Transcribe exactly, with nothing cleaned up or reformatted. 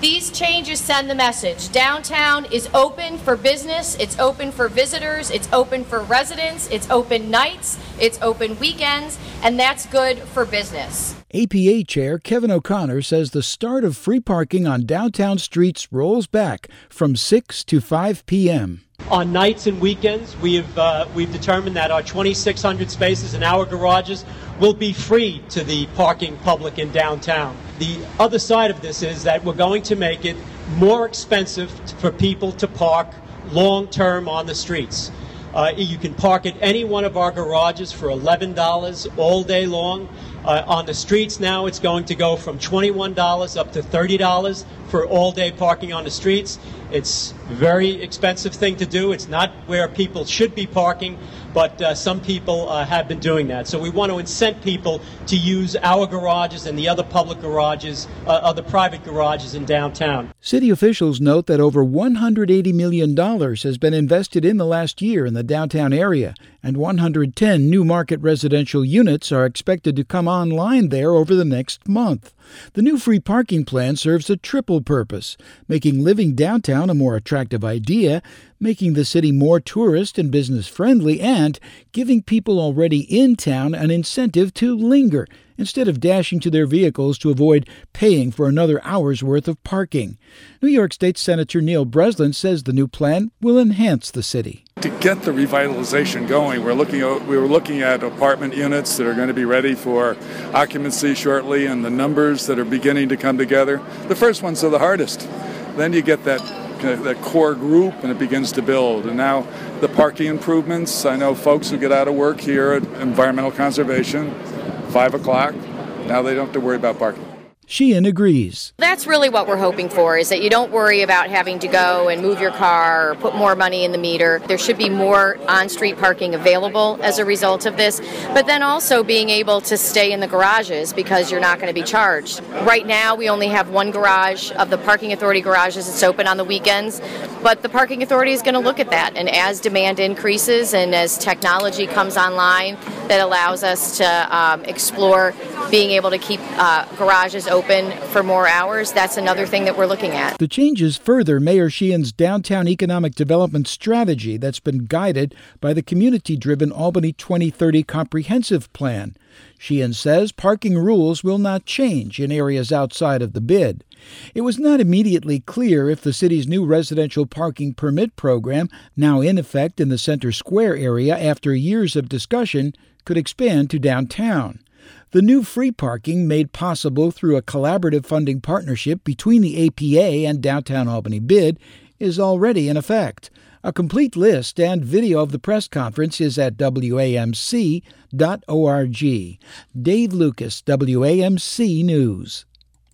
These changes send the message. Downtown is open for business, it's open for visitors, it's open for residents, it's open nights, it's open weekends, and that's good for business. A P A Chair Kevin O'Connor says the start of free parking on downtown streets rolls back from six to five p.m. On nights and weekends, we've uh, we've determined that our twenty-six hundred spaces in our garages will be free to the parking public in downtown. The other side of this is that we're going to make it more expensive for people to park long-term on the streets. Uh, you can park at any one of our garages for eleven dollars all day long. Uh, on the streets now, it's going to go from twenty-one dollars up to thirty dollars for all-day parking on the streets. It's a very expensive thing to do. It's not where people should be parking, but uh, some people uh, have been doing that. So we want to incent people to use our garages and the other public garages, uh, other private garages in downtown. City officials note that over one hundred eighty million dollars has been invested in the last year in the downtown area, and one hundred ten new market residential units are expected to come online there over the next month. The new free parking plan serves a triple purpose, making living downtown a more attractive idea, making the city more tourist and business friendly, and giving people already in town an incentive to linger instead of dashing to their vehicles to avoid paying for another hour's worth of parking. New York State Senator Neil Breslin says the new plan will enhance the city. To get the revitalization going, we're looking at, we were looking at apartment units that are going to be ready for occupancy shortly, and the numbers that are beginning to come together. The first ones are the hardest. Then you get that that core group, and it begins to build. And now the parking improvements. I know folks who get out of work here at Environmental Conservation, five o'clock. Now they don't have to worry about parking. Sheehan agrees. That's really what we're hoping for, is that you don't worry about having to go and move your car or put more money in the meter. There should be more on-street parking available as a result of this, but then also being able to stay in the garages because you're not going to be charged. Right now, we only have one garage of the Parking Authority garages. It's open on the weekends, but the Parking Authority is going to look at that, and as demand increases and as technology comes online that allows us to um, explore being able to keep uh, garages open for more hours, that's another thing that we're looking at. The changes further Mayor Sheehan's downtown economic development strategy that's been guided by the community-driven Albany twenty thirty comprehensive plan. Sheehan says parking rules will not change in areas outside of the bid. It was not immediately clear if the city's new residential parking permit program, now in effect in the Center Square area after years of discussion, could expand to downtown. The new free parking, made possible through a collaborative funding partnership between the A P A and Downtown Albany Bid, is already in effect. A complete list and video of the press conference is at W A M C dot org. Dave Lucas, W A M C News.